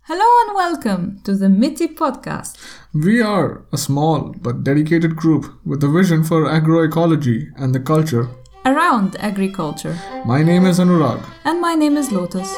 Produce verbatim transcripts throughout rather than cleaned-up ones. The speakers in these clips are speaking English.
Hello and welcome to the MITI podcast. We are a small but dedicated group with a vision for agroecology and the culture. Around agriculture. My name is Anurag. And my name is Lotus.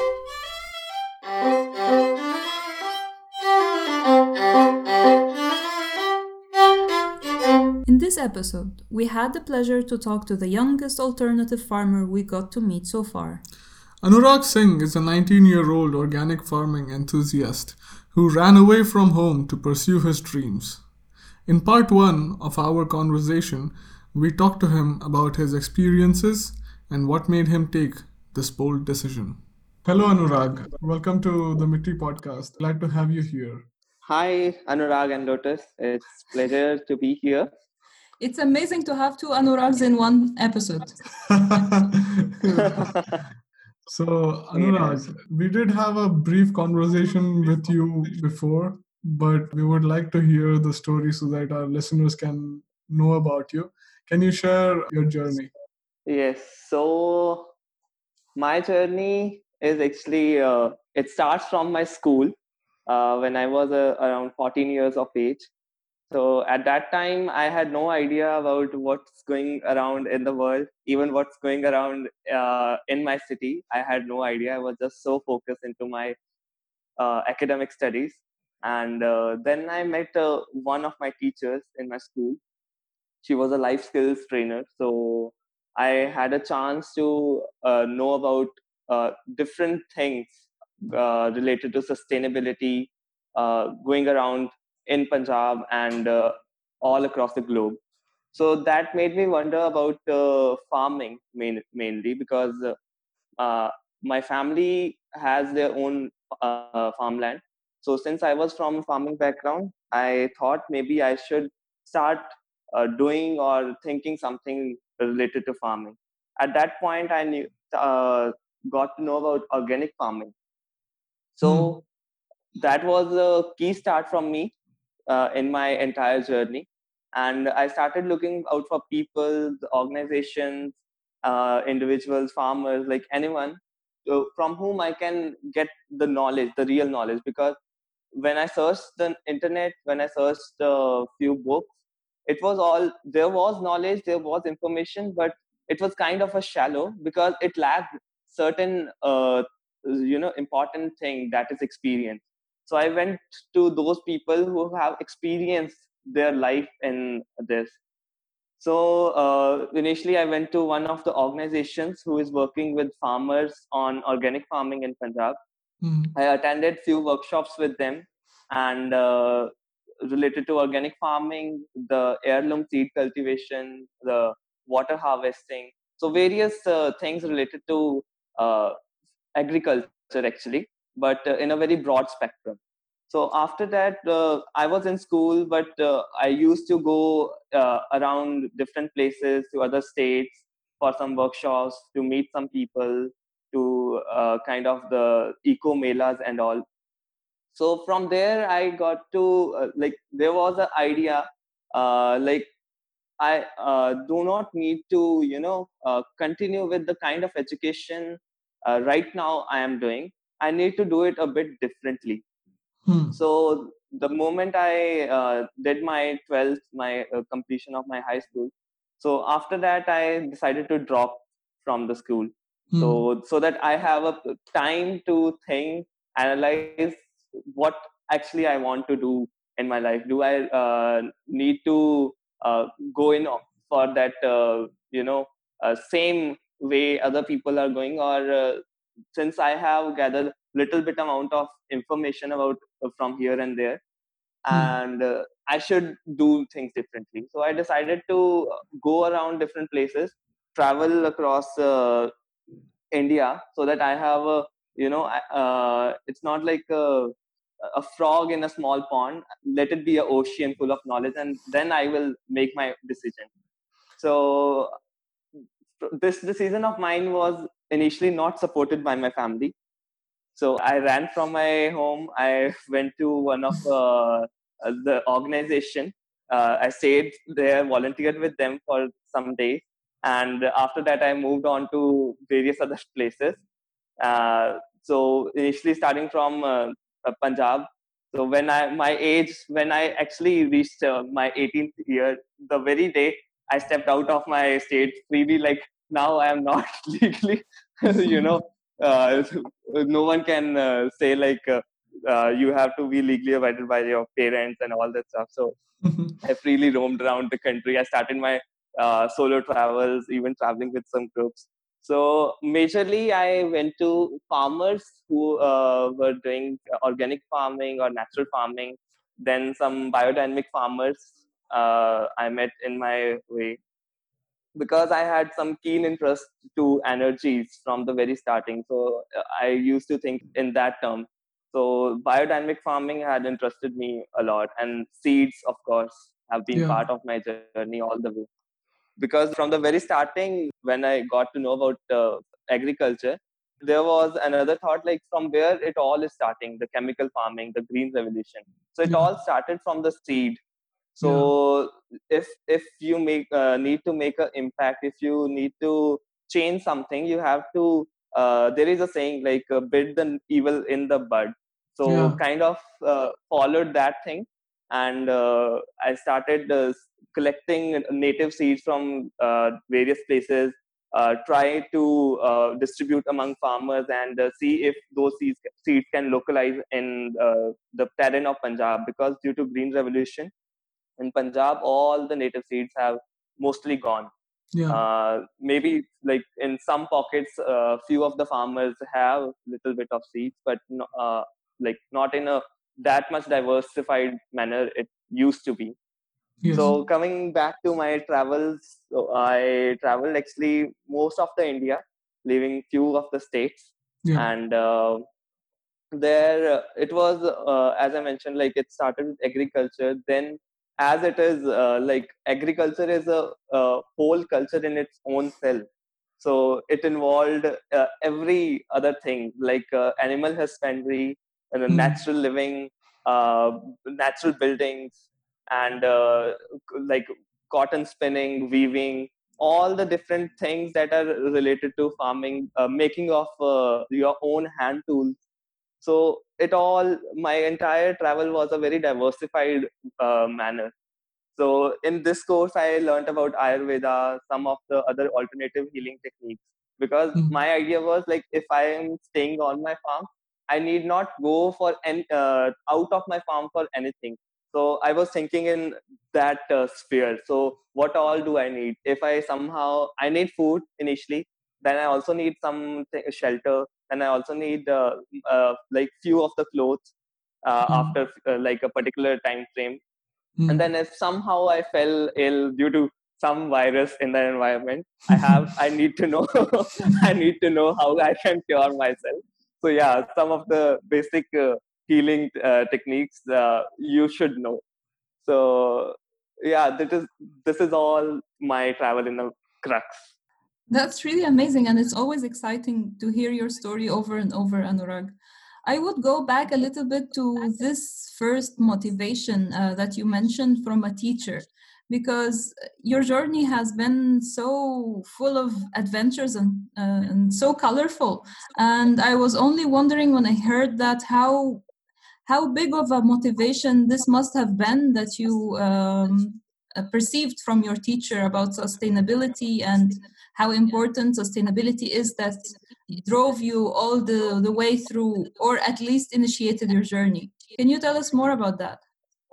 In this episode, we had the pleasure to talk to the youngest alternative farmer we got to meet so far. Anurag Singh is a nineteen year old organic farming enthusiast who ran away from home to pursue his dreams. In part one of our conversation, we talked to him about his experiences and what made him take this bold decision. Hello, Anurag. Welcome to the Mitti podcast. Glad to have you here. Hi, Anurag and Lotus. It's pleasure to be here. It's amazing to have two Anurags in one episode. So, Anurag, yes. We did have a brief conversation with you before, but we would like to hear the story so that our listeners can know about you. Can you share your journey? Yes. So, my journey is actually, uh, it starts from my school uh, when I was uh, around fourteen years of age. So at that time, I had no idea about what's going around in the world, even what's going around uh, in my city. I had no idea. I was just so focused into my uh, academic studies. And uh, then I met uh, one of my teachers in my school. She was a life skills trainer. So I had a chance to uh, know about uh, different things uh, related to sustainability uh, going around in Punjab and uh, all across the globe. So that made me wonder about uh, farming main, mainly because uh, my family has their own uh, farmland. So since I was from a farming background, I thought maybe I should start uh, doing or thinking something related to farming. At that point, I knew uh, got to know about organic farming. So hmm. that was a key start from me uh, in my entire journey. And I started looking out for people, organizations, uh, individuals, farmers, like anyone uh, from whom I can get the knowledge, the real knowledge. Because when I searched the internet, when I searched a few books, it was all, there was knowledge, there was information, but it was kind of a shallow because it lacked certain, uh, you know, important thing, that is experience. So I went to those people who have experienced their life in this. So uh, initially, I went to one of the organizations who is working with farmers on organic farming in Punjab. Mm. I attended few workshops with them, and uh, related to organic farming, the heirloom seed cultivation, the water harvesting. So various uh, things related to uh, agriculture actually, but uh, in a very broad spectrum. So after that, uh, I was in school, but uh, I used to go uh, around different places to other states for some workshops, to meet some people, to uh, kind of the eco melas and all. So from there, I got to uh, like there was an idea uh, like I uh, do not need to, you know, uh, continue with the kind of education uh, right now I am doing. I need to do it a bit differently. Hmm. So the moment I uh, did my twelfth, my uh, completion of my high school, so after that I decided to drop from the school. Hmm. So so that I have a time to think, analyze what actually I want to do in my life. Do I uh, need to uh, go in for that uh, you know uh, same way other people are going, or uh, since I have gathered little bit amount of information about uh, from here and there, and uh, I should do things differently. So I decided to go around different places, travel across uh, India, so that I have a, you know uh, it's not like a, a frog in a small pond. Let it be an ocean full of knowledge, and then I will make my decision. So this decision of mine was initially not supported by my family. So I ran from my home. I went to one of uh, the organization. Uh, I stayed there, volunteered with them for some days, and after that, I moved on to various other places. Uh, so initially, starting from uh, uh, Punjab. So when I my age when I actually reached uh, my eighteenth year, the very day I stepped out of my state freely, like now I am not legally, you know, uh, no one can uh, say like uh, uh, you have to be legally abided by your parents and all that stuff. So I freely roamed around the country. I started my uh, solo travels, even traveling with some groups. So majorly, I went to farmers who uh, were doing organic farming or natural farming. Then some biodynamic farmers uh, I met in my way, because I had some keen interest to energies from the very starting. So uh, I used to think in that term. So biodynamic farming had interested me a lot, and seeds, of course, have been Yeah. part of my journey all the way. Because from the very starting, when I got to know about uh, agriculture, there was another thought, like from where it all is starting, the chemical farming, the green revolution. So it Yeah. all started from the seed. Yeah. So if if you make uh, need to make an impact, if you need to change something, you have to uh, there is a saying like uh, bid the evil in the bud. So Yeah. kind of uh, followed that thing, and uh, I started uh, collecting native seeds from uh, various places, uh, try to uh, distribute among farmers, and uh, see if those seeds, seeds can localize in uh, the terrain of Punjab, because due to green revolution in Punjab, all the native seeds have mostly gone. Yeah. Uh, maybe like in some pockets, a uh, few of the farmers have little bit of seeds, but no, uh, like not in a that much diversified manner it used to be. Yes. So coming back to my travels, so I traveled actually most of the India, leaving few of the states, Yeah. and uh, there uh, it was uh, as I mentioned, like it started with agriculture. Then as it is uh, like agriculture is a, a whole culture in its own self. So it involved uh, every other thing, like uh, animal husbandry and uh, Mm. natural living, uh, natural buildings, and uh, like cotton spinning, weaving, all the different things that are related to farming, uh, making of uh, your own hand tools. So it all, my entire travel was a very diversified uh, manner. So in this course, I learned about Ayurveda, some of the other alternative healing techniques. Because Mm. my idea was like, if I am staying on my farm, I need not go for any uh, out of my farm for anything. So I was thinking in that uh, sphere. So what all do I need? If I somehow I need food initially, then I also need some th- shelter, and I also need uh, uh, like few of the clothes uh, Mm. after uh, like a particular time frame. And Mm. then if somehow I fell ill due to some virus in the environment, i have I need to know I need to know how I can cure myself. So yeah, some of the basic uh, healing uh, techniques uh, you should know. So yeah, that is this is all my travel in a crux. That's really amazing, and it's always exciting to hear your story over and over, Anurag. I would go back a little bit to this first motivation uh, that you mentioned from a teacher, because your journey has been so full of adventures and, uh, and so colorful. And I was only wondering when I heard that how how big of a motivation this must have been that you um, uh, perceived from your teacher about sustainability and how important sustainability is that drove you all the, the way through, or at least initiated your journey. Can you tell us more about that?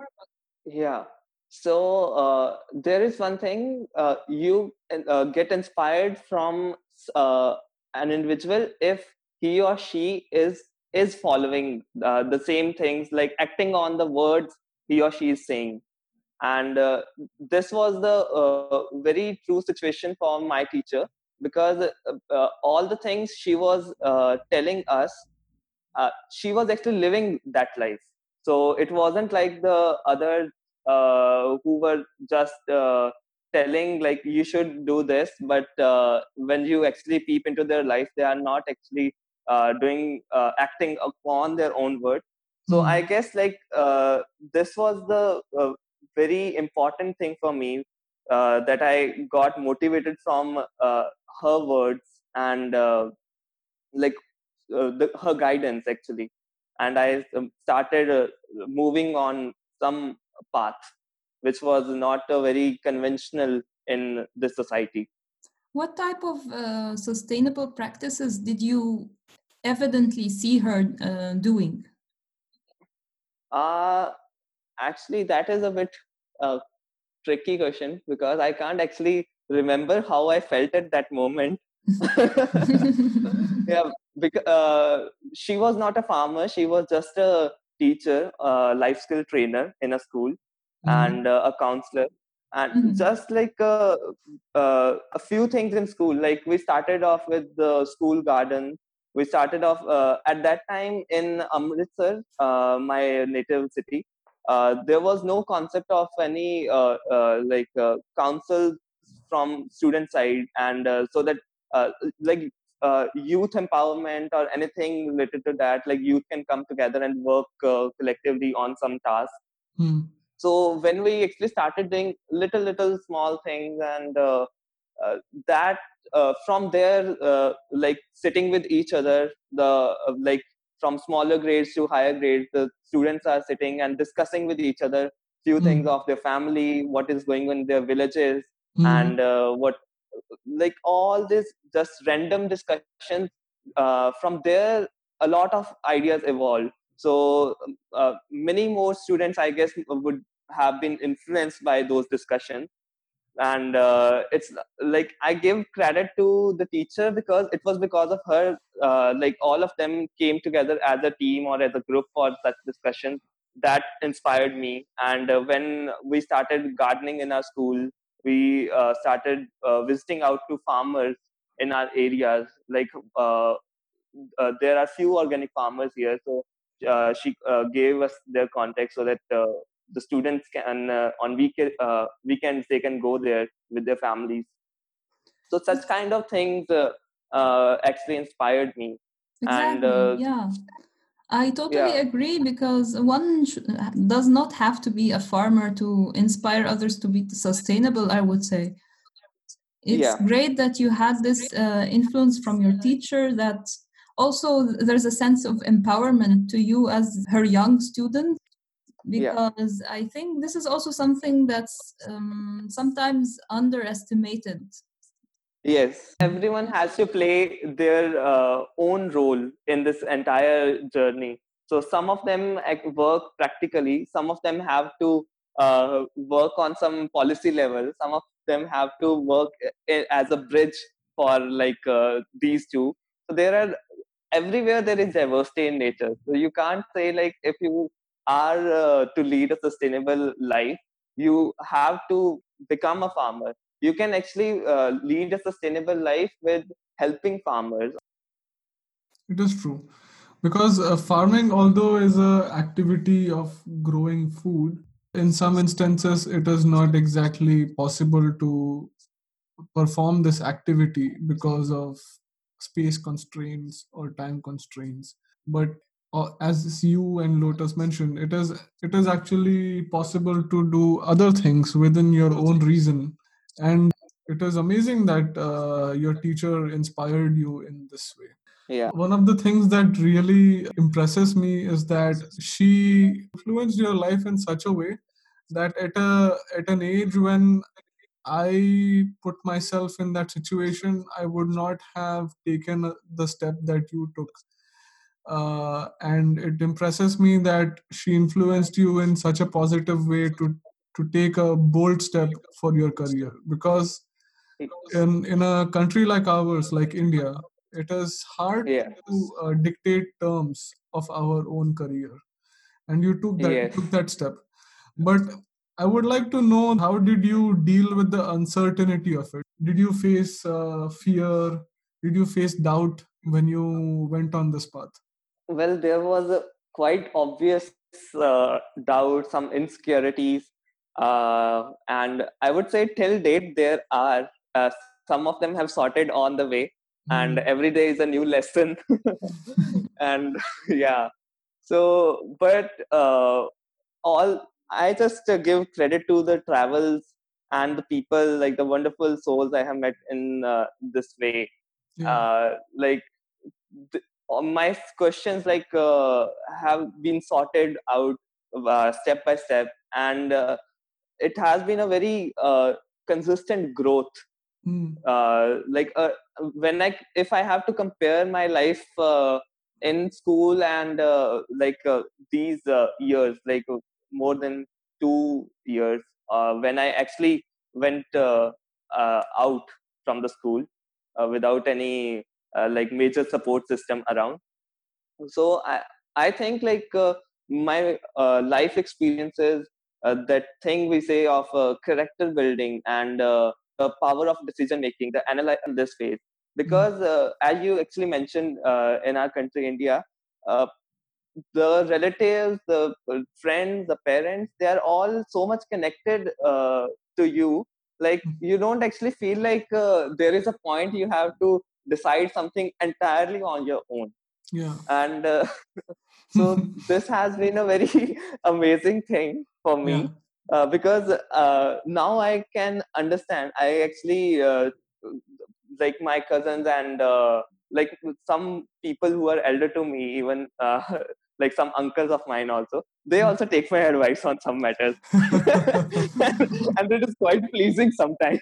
Yeah. So uh, there is one thing, uh, you uh, get inspired from uh, an individual if he or she is is following uh, the same things, like acting on the words he or she is saying. And uh, this was the uh, very true situation for my teacher, because uh, uh, all the things she was uh, telling us, uh, she was actually living that life. So it wasn't like the other uh, who were just uh, telling like you should do this, but uh, when you actually peep into their life, they are not actually uh, doing uh, acting upon their own word. So I Mm. guess like uh, this was the uh, very important thing for me, uh, that I got motivated from uh, her words, and uh, like uh, the, her guidance actually. and I um, started uh, moving on some path which was not uh, very conventional in this society. What type of uh, sustainable practices did you evidently see her uh, doing? Uh, actually, that is a bit uh, tricky question because I can't actually remember how I felt at that moment. Yeah, because uh, she was not a farmer. She was just a teacher, a life skill trainer in a school, Mhm. and uh, a counselor. And Mhm. just like uh, uh, a few things in school, like we started off with the school garden. We started off uh, at that time in Amritsar, uh, my native city. Uh, there was no concept of any uh, uh, like uh, council from student side, and uh, so that uh, like uh, youth empowerment or anything related to that, like youth can come together and work uh, collectively on some task. Hmm. So when we actually started doing little little small things, and uh, uh, that uh, from there uh, like sitting with each other, the uh, like from smaller grades to higher grades, the students are sitting and discussing with each other few things Hmm. of their family, what is going on in their villages, Hmm. and uh, what like all this just random discussions. Uh, from there a lot of ideas evolved. So uh, many more students, I guess, would have been influenced by those discussions. And uh, it's like I give credit to the teacher because it was because of her, uh, like all of them came together as a team or as a group for such discussions. That inspired me. And uh, when we started gardening in our school, we uh, started uh, visiting out to farmers in our areas. Like uh, uh, there are few organic farmers here, so uh, she uh, gave us their contact so that uh, the students can uh, on week uh, weekends they can go there with their families. So such kind of things uh, uh, actually inspired me. And Exactly. uh, Yeah. I totally yeah, agree because one sh- does not have to be a farmer to inspire others to be sustainable, I would say. It's yeah, great that you had this uh, influence from your teacher, that also there's a sense of empowerment to you as her young student, yeah. because I think this is also something that's um, sometimes underestimated. Yes, everyone has to play their uh, own role in this entire journey. So some of them ac- work practically, some of them have to uh, work on some policy level, some of them have to work i- as a bridge for like uh, these two. So there are everywhere there is diversity in nature. So you can't say like if you are uh, to lead a sustainable life, you have to become a farmer. You can actually uh, lead a sustainable life with helping farmers. It is true. Because uh, farming, although is a activity of growing food, in some instances it is not exactly possible to perform this activity because of space constraints or time constraints. But uh, as you and Lotus mentioned, it is it is actually possible to do other things within your own reason. And it is amazing that uh, your teacher inspired you in this way. Yeah, One of the things that really impresses me is that she influenced your life in such a way that at a at an age when I put myself in that situation, I would not have taken the step that you took. Uh, and it impresses me that she influenced you in such a positive way to to take a bold step for your career. Because in in a country like ours, like India, it is hard yeah, to uh, dictate terms of our own career, and you took that yes. took that step. But I would like to know, how did you deal with the uncertainty of it? Did you face uh, fear? Did you face doubt when you went on this path? Well, there was a quite obvious uh, doubt, some insecurities, uh, and I would say till date there are. Uh, some of them have sorted on the way, and Hmm. every day is a new lesson. And yeah, so but uh, all I just uh, give credit to the travels and the people, like the wonderful souls I have met in uh, this way. Yeah. Uh, like th- all my questions like uh, have been sorted out uh, step by step, and uh, it has been a very uh, consistent growth. Mm. Uh, like uh, when I if I have to compare my life uh, in school and uh, like uh, these uh, years, like uh, more than two years, uh, when I actually went uh, uh, out from the school uh, without any uh, like major support system around. So I I think like uh, my uh, life experiences, uh, that thing we say of uh, character building and uh, the power of decision making, the analyze in this phase. Mm. Because uh, as you actually mentioned, uh, in our country, India, uh, the relatives, the uh, friends, the parents, they are all so much connected uh, to you. Like Mm. you don't actually feel like uh, there is a point you have to decide something entirely on your own. Yeah. And uh, so this has been a very amazing thing for Yeah. me, uh, because uh, now I can understand. I actually uh, like my cousins and uh, like some people who are elder to me, even uh, like some uncles of mine also, they Mm. also take my advice on some matters. And it is quite pleasing sometimes.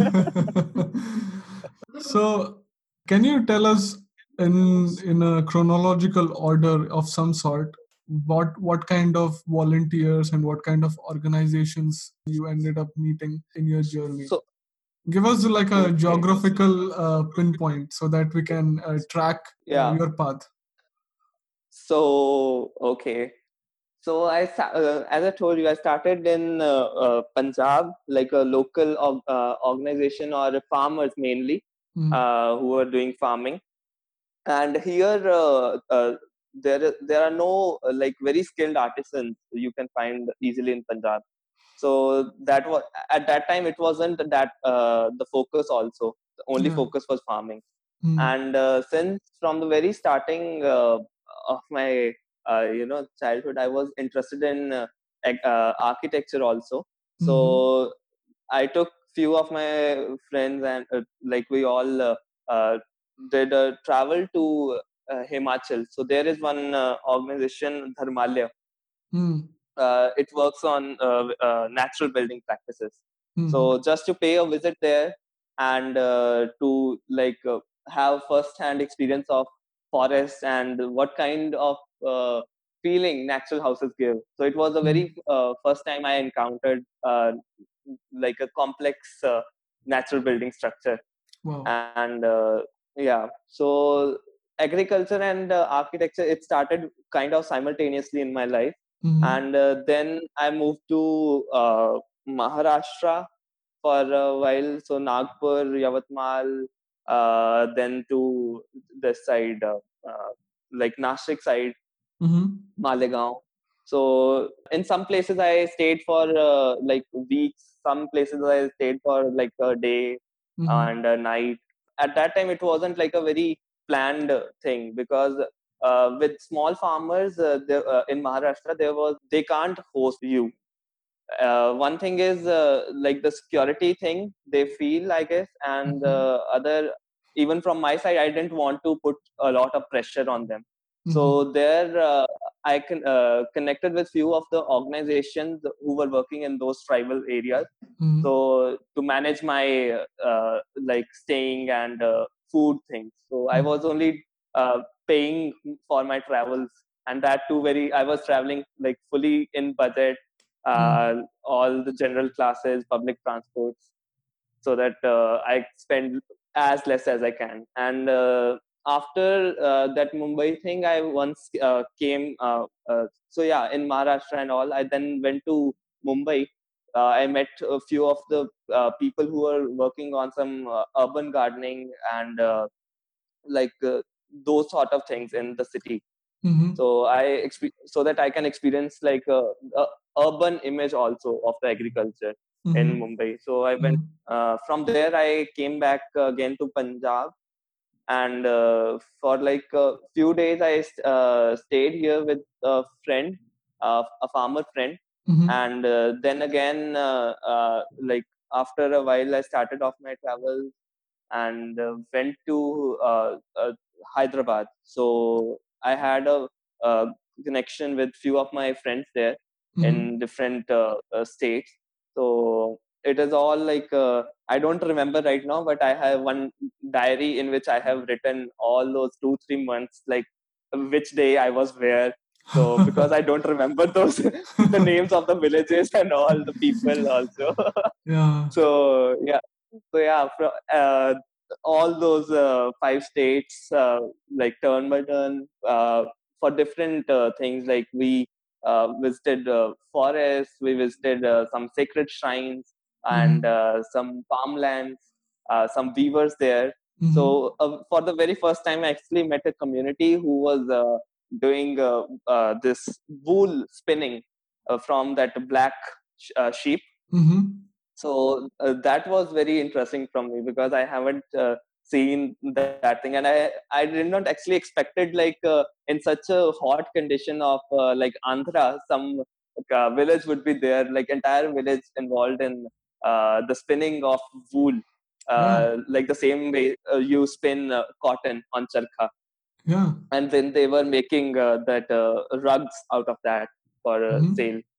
So, can you tell us in in a chronological order of some sort what what kind of volunteers and what kind of organizations you ended up meeting in your journey? So Give us like a okay, geographical uh, pinpoint so that we can uh, track uh, yeah. your path. So okay. So I, sta- uh, as I told you, I started in uh, uh, Punjab, like a local org- uh, organization or farmers mainly, Mm. uh, who are doing farming. And here, uh, uh, there there are no uh, like very skilled artisans you can find easily in Punjab. So that was at that time it wasn't that uh, the focus also. The only Yeah. focus was farming. Mm. And uh, since from the very starting uh, of my uh, you know childhood, I was interested in uh, ec- uh, architecture also. Mm-hmm. So I took few of my friends, and uh, like we all uh, uh, did a travel to uh, Himachal. So there is one uh, organization, Dharmalya. Mm. Uh, it works on uh, uh, natural building practices. Mm-hmm. So just to pay a visit there and uh, to like uh, have first hand experience of forest and what kind of uh, feeling natural houses give. So it was the Mm. very uh, first time I encountered uh, like a complex uh, natural building structure. Wow. And uh, yeah, so agriculture and uh, architecture, it started kind of simultaneously in my life. Mm-hmm. And uh, then I moved to uh, Maharashtra for a while, so Nagpur, Yavatmal, uh, then to this side, uh, uh, like Nashik side, Mm-hmm. Malegaon. So in some places I stayed for uh, like weeks. Some places I stayed for like a day Mm-hmm. and a night. At that time, it wasn't like a very planned uh, thing, because uh, with small farmers uh, there, uh, in Maharashtra, there was they can't host you. Uh, one thing is uh, like the security thing they feel, I guess, and Mm-hmm. uh, other, even from my side, I didn't want to put a lot of pressure on them. Mm-hmm. So there uh, I can uh, connected with few of the organizations who were working in those tribal areas, Mm-hmm. so to manage my uh, like staying and uh, food things. So I was only uh, paying for my travels, and that too very, I was traveling like fully in budget, uh, Mm-hmm. all the general classes, public transports, so that uh, I spend as less as I can. And uh, after uh, that Mumbai thing, I once uh, came. Uh, uh, so yeah, in Maharashtra and all, I then went to Mumbai. Uh, I met a few of the uh, people who are working on some uh, urban gardening and uh, like uh, those sort of things in the city. Mm-hmm. So I exp- so that I can experience like a, a urban image also of the agriculture in Mm-hmm. Mumbai. So I went Mm-hmm. uh, from there. I came back again to Punjab, and uh, for like a few days I uh, stayed here with a friend, uh, a farmer friend. Mm-hmm. And uh, then again, uh, uh, like after a while, I started off my travels and uh, went to uh, uh, Hyderabad. So I had a, a connection with few of my friends there Mm-hmm. in different uh, uh, states. So it is all like uh, I don't remember right now, but I have one diary in which I have written all those two three months, like which day I was where. So because I don't remember those the names of the villages and all the people also. Yeah. So yeah, so yeah, fro- uh, all those uh, five states, uh, like turn by turn, uh, for different uh, things. Like we uh, visited uh, forests, we visited uh, some sacred shrines, and Mm-hmm. uh, some farmlands, uh, some weavers there. Mm-hmm. So uh, for the very first time, I actually met a community who was uh, doing uh, uh, this wool spinning uh, from that black sh- uh, sheep. Mm-hmm. So uh, that was very interesting from me because I haven't uh, seen that thing, and i i did not actually expected like uh, in such a hot condition of uh, like Andhra, some uh, village would be there, like entire village involved in uh, the spinning of wool, Yeah. uh, like the same way uh, you spin uh, cotton on charkha, Yeah. and then they were making uh, that uh, rugs out of that for uh, Mm-hmm. sale.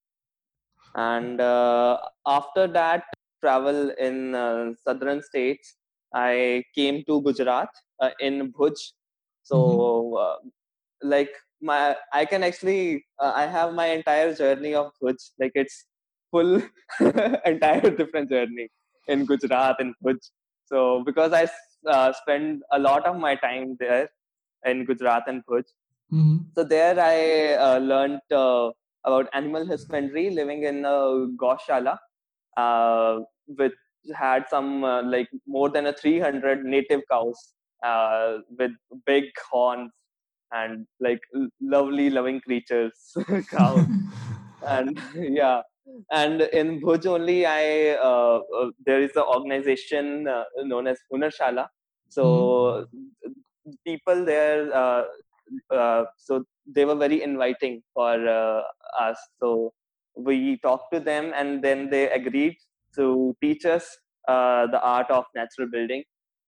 And uh, after that travel in uh, southern states, I came to Gujarat, uh, in Bhuj. So Mm-hmm. uh, like my I can actually uh, I have my entire journey of Bhuj, like it's full entire different journey in Gujarat and Bhuj. So because I uh, spend a lot of my time there in Gujarat and Bhuj. Mm-hmm. So there I uh, learned uh, about animal husbandry, living in a Gaushala, uh, which had some uh, like more than a three hundred native cows uh, with big horns and like l- lovely, loving creatures, cows. And yeah, and in Bhuj only, I uh, uh, there is an organization uh, known as Hunarshala. So Mm-hmm. people there, uh, uh, so they were very inviting for uh, us. So we talked to them, and then they agreed to teach us uh, the art of natural building.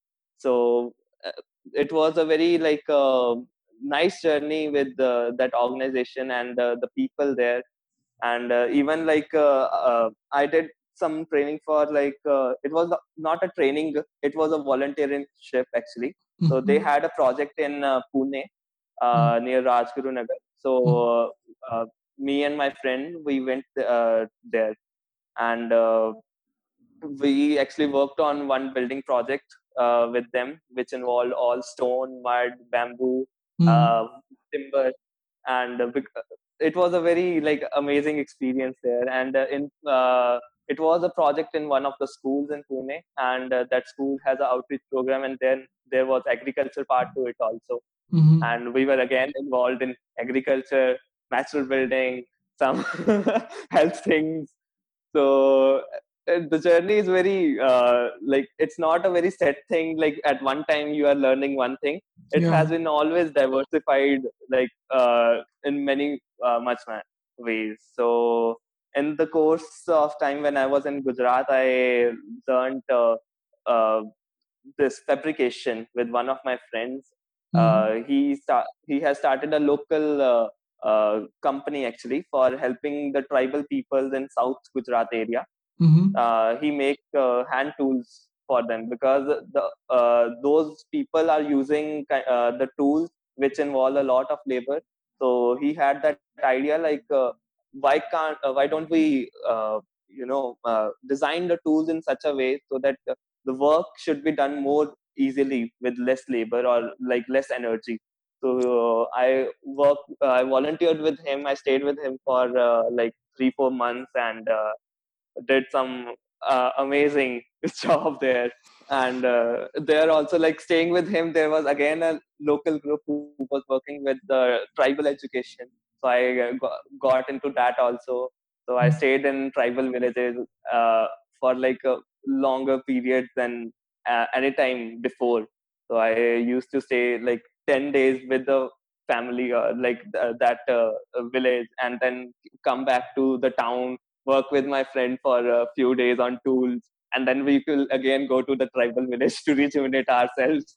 So uh, it was a very like uh, nice journey with uh, that organization and uh, the people there. And uh, even like uh, uh, I did some training for like uh, it was not a training, it was a volunteership actually. So they Mm-hmm. had a project in uh, Pune, uh, near Rajguru Nagar. So Mm-hmm. uh, uh, me and my friend, we went uh, there, and uh, we actually worked on one building project uh, with them, which involved all stone, mud, bamboo, uh, Mm-hmm. timber, and uh, bec- it was a very like amazing experience there. And uh, in uh, it was a project in one of the schools in Pune, and uh, that school has an outreach program, and then there was agriculture part to it also. Mm-hmm. And we were again involved in agriculture, natural building, some health things. So uh, the journey is very uh, like it's not a very set thing, like at one time you are learning one thing. It has Yeah. been always diversified, like uh, in many uh, much ma- ways. So in the course of time when I was in Gujarat, I learned uh, uh, this fabrication with one of my friends. Mm-hmm. Uh, he sta- he has started a local uh, uh, company actually for helping the tribal peoples in South Gujarat area. Mm-hmm. Uh, he make uh, hand tools for them because the uh, those people are using ki- uh, the tools which involve a lot of labor. So he had that idea like uh, why can't uh, why don't we uh, you know uh, design the tools in such a way so that uh, the work should be done more easily with less labor or like less energy. So uh, I worked, uh, I volunteered with him. I stayed with him for uh, like three four months and uh, did some uh, amazing job there. And uh, there also like staying with him, there was again a local group who was working with the tribal education. So I uh, got, got into that also. So I stayed in tribal villages uh, for like a longer period than uh, any time before. So I used to stay like ten days with the family or like th- that uh, village, and then come back to the town, work with my friend for a few days on tools, and then we will again go to the tribal village to rejuvenate ourselves.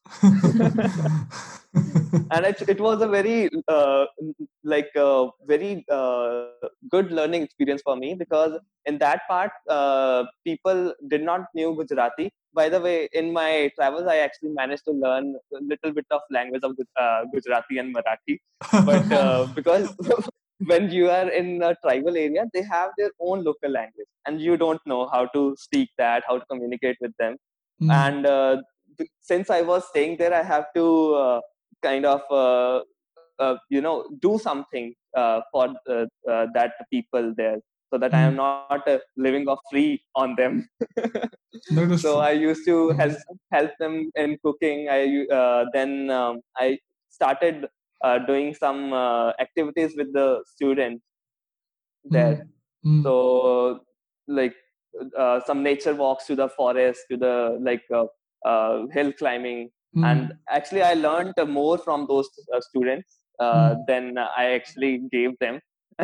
And it, it was a very uh, like uh, very uh, good learning experience for me, because in that part uh, people did not knew Gujarati. By the way, in my travels I actually managed to learn a little bit of language of uh, Gujarati and Marathi, but uh, because when you are in a tribal area, they have their own local language and you don't know how to speak that, how to communicate with them. Mm. And uh, since I was staying there, I have to uh, kind of uh, uh, you know do something uh, for uh, uh, that people there, so that I am Mm. not uh, living off free on them. That is So I true. used to Mm. help help them in cooking. I uh, then um, I started uh, doing some uh, activities with the students there. Mm. Mm. So like uh, some nature walks to the forest, to the like uh, uh, hill climbing, and Mm. actually I learned more from those uh, students uh, Mm. than I actually gave them.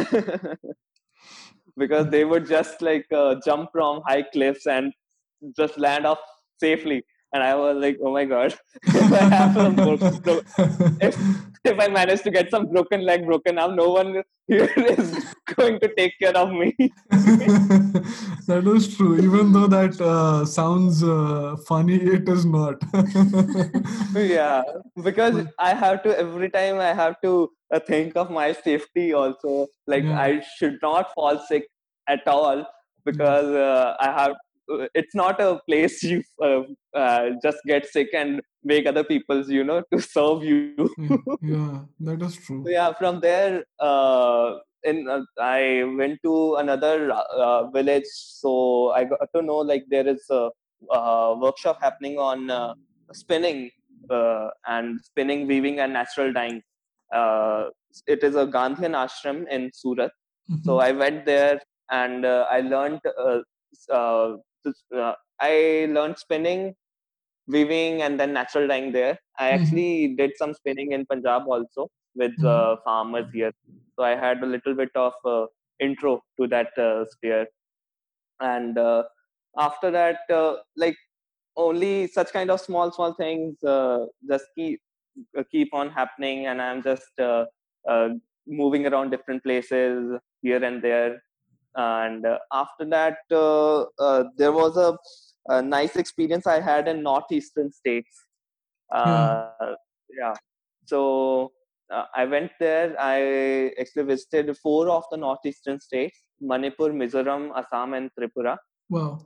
Because they would just like uh, jump from high cliffs and just land off safely, and I was like, oh my god, if I have some bro- bro- if if I manage to get some broken leg, broken arm, no one here is going to take care of me. That is true. Even though that uh, sounds uh, funny, it is not. Yeah, because But I have to every time I have to uh, think of my safety also. Like yeah, I should not fall sick at all, yeah, because uh, I have. Uh, it's not a place you uh, uh, just get sick and make other people's, you know, to serve you. yeah, yeah, that is So true. yeah, from there, uh, in uh, I went to another uh, village. So I got to know like there is a, uh workshop happening on uh, spinning uh, and spinning, weaving, and natural dyeing. Uh, it is a Gandhian ashram in Surat. So Mhm. I went there and uh, I learned. Uh, uh, this- uh, I learned spinning, weaving, and then natural dyeing there. I Mhm. actually did some spinning in Punjab also with Mhm. uh, farmers here. So I had a little bit of uh, intro to that uh, sphere. And uh, after that, uh, like only such kind of small, small things uh, just keep uh, keep on happening, and I'm just uh, uh, moving around different places here and there. And uh, after that, uh, uh, there was a, a nice experience I had in northeastern states. Yeah. uh, yeah. So uh, I went there. I actually visited four of the northeastern states: Manipur, Mizoram, Assam, and Tripura. Wow.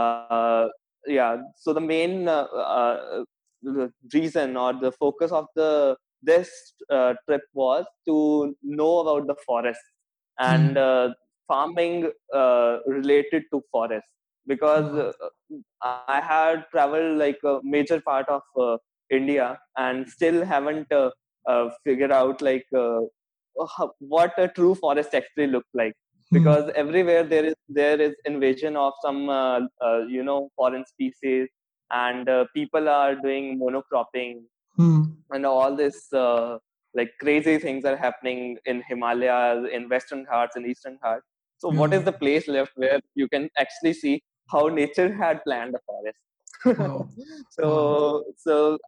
uh, yeah. So the main uh, uh, the reason or the focus of the this uh, trip was to know about the forest and Mm. uh, farming uh, related to forest, because Wow. uh, I had traveled like a major part of uh, India and still haven't uh, uh, figured out like uh, how, what a true forest actually looks like. Mm. Because everywhere there is there is invasion of some uh, uh, you know foreign species, and uh, people are doing monocropping, Mm. and all this uh, like crazy things are happening in Himalayas, in Western Ghats, and Eastern Ghats. So what is Yeah. the place left where you can actually see how nature had planned the forest? Wow. Wow. so so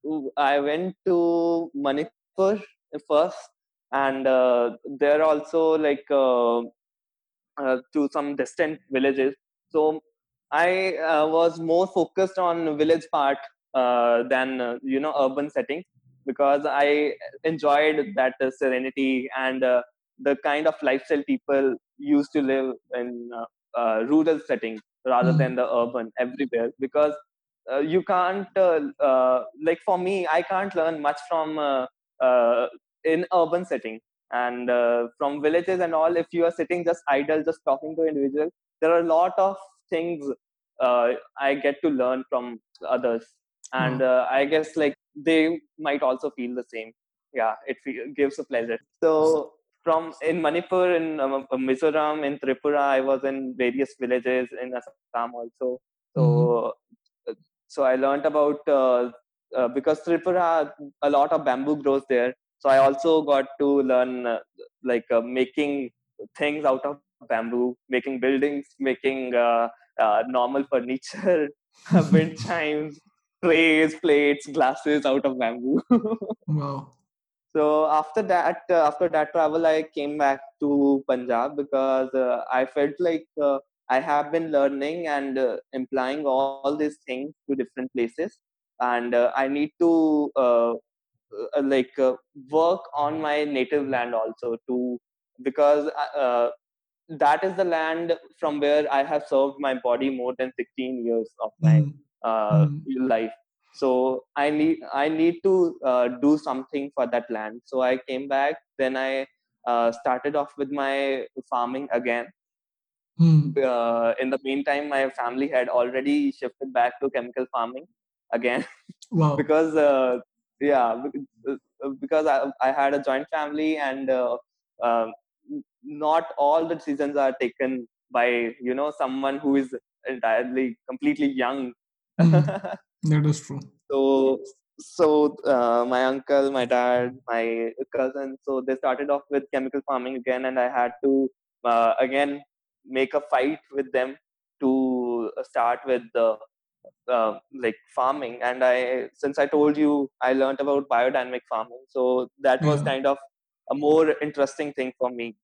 I went to Manipur first, and uh, there also like uh, uh, to some distant villages. So I uh, was more focused on village part uh, than uh, you know urban setting, because I enjoyed that uh, serenity and uh, the kind of lifestyle people used to live in uh, uh, rural setting rather than Mm. the urban everywhere. Because uh, you can't uh, uh, like for me, I can't learn much from uh, uh, in urban setting, and uh, from villages and all. If you are sitting just idle, just talking to individuals, there are a lot of things uh, I get to learn from others, and Wow. uh, I guess like they might also feel the same. Yeah, it fe- gives a pleasure. So from in Manipur, in um, Mizoram, in Tripura, I was in various villages in Assam also. So Mm-hmm. uh, so I learned about uh, uh, because Tripura, a lot of bamboo grows there. So I also got to learn uh, like uh, making things out of bamboo, making buildings, making uh, uh, normal furniture, wind chimes, trays, plates, glasses out of bamboo. Wow. So after that, uh, after that travel, I came back to Punjab because uh, I felt like uh, I have been learning and uh, implying all these things to different places, and uh, I need to uh, uh, like uh, work on my native land also to because uh, uh, that is the land from where I have served my body more than sixteen years of my Mm. uh, Mm. life. So I need I need to uh, do something for that land. So I came back. Then I uh, started off with my farming again. Mm. Uh, in the meantime, my family had already shifted back to chemical farming again Wow. because uh, yeah bec- uh, because I, I had a joint family and uh, um, not all the decisions are taken by you know someone who is entirely completely young. Mm. That is true. so so uh, my uncle, my dad, my cousin, so they started off with chemical farming again, and I had to uh, again make a fight with them to start with the uh, like farming. And I since I told you I learned about biodynamic farming, so that was Yeah. kind of a more interesting thing for me.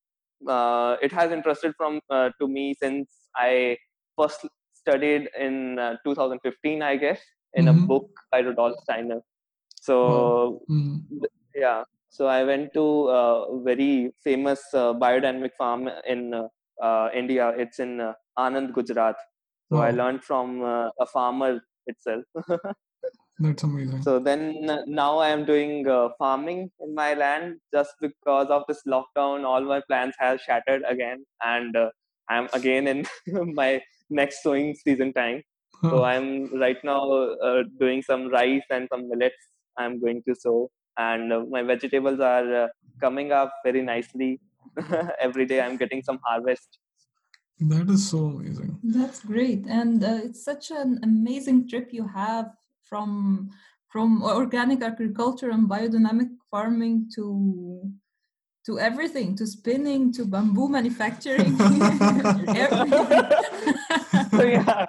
Uh, it has interested from uh, to me since I first studied in uh, two thousand fifteen, I guess, in a Mm-hmm. book by Rudolf Steiner. Wow. So Mm. th- yeah, so I went to a very famous uh, biodynamic farm in uh, uh, India. It's in uh, Anand, Gujarat. So I Wow. learned from uh, a farmer itself. That's amazing. So then uh, now I am doing uh, farming in my land. Just because of this lockdown, all my plans have shattered again, and uh, I'm again in my next sowing season time. So Huh. I'm right now uh, doing some rice and some millets. I'm going to sow, and uh, my vegetables are uh, coming up very nicely. Every day I'm getting some harvest. That is so amazing. That's great, and uh, it's such an amazing trip you have from from organic agriculture and biodynamic farming to to everything, to spinning, to bamboo manufacturing, everything. So yeah,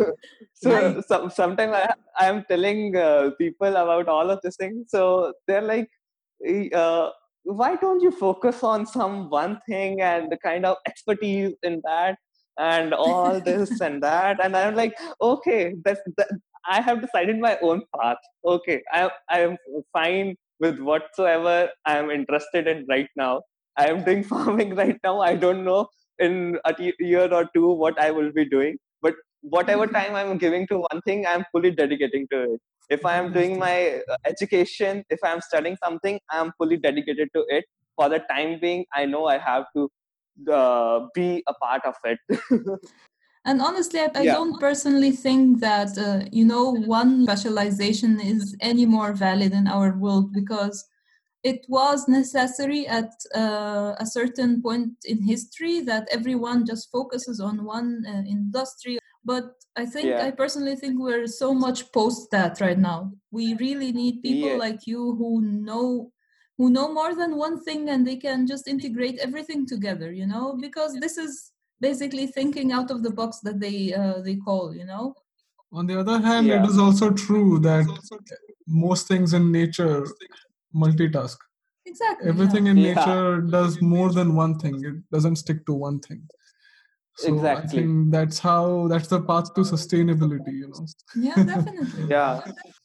I so some, sometimes I I am telling uh, people about all of these things. So they're like, "Eh, uh, why don't you focus on some one thing and the kind of expertise in that and all this and that?" And I'm like, okay, that's that, I have decided my own path. Okay, I I am fine with whatsoever I am interested in right now. I am doing farming right now. I don't know in a t- year or two what I will be doing, but whatever time I'm giving to one thing, I'm fully dedicating to it. If I am That is doing true. my uh, education, if I'm studying something, I'm fully dedicated to it. For the time being, I know I have to uh, be a part of it. And honestly, I, I Yeah, don't personally think that, uh, you know, one specialization is any more valid in our world, because it was necessary at uh, a certain point in history that everyone just focuses on one uh, industry. But I think, yeah, I personally think we're so much post that right now. We really need people yes, like you who know who know more than one thing, and they can just integrate everything together, you know, because this is basically thinking out of the box that they uh, they call, you know. On the other hand, it yeah, is also true that most things in nature multitask. Exactly, yeah. Everything in yeah, nature does more than one thing. It doesn't stick to one thing. So I exactly. think that's how that's the path to sustainability, you Yeah, know. definitely. Yeah,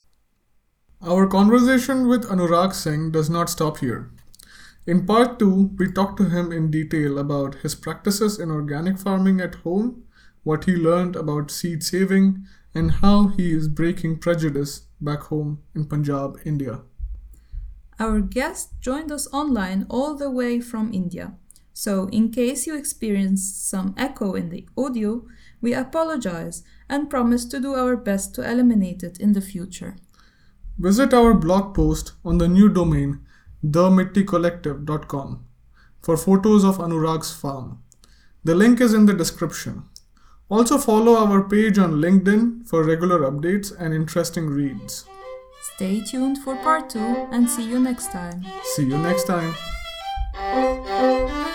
Our conversation with Anurag Singh does not stop here. In part two, we talked to him in detail about his practices in organic farming at home, what he learned about seed saving, and how he is breaking prejudice back home in Punjab, India. Our guest joined us online all the way from India. So, in case you experienced some echo in the audio, we apologize and promise to do our best to eliminate it in the future. Visit our blog post on the new domain the mitti collective dot com for photos of Anurag's farm. The link is in the description. Also follow our page on LinkedIn for regular updates and interesting reads. Stay tuned for part two and see you next time. See you next time.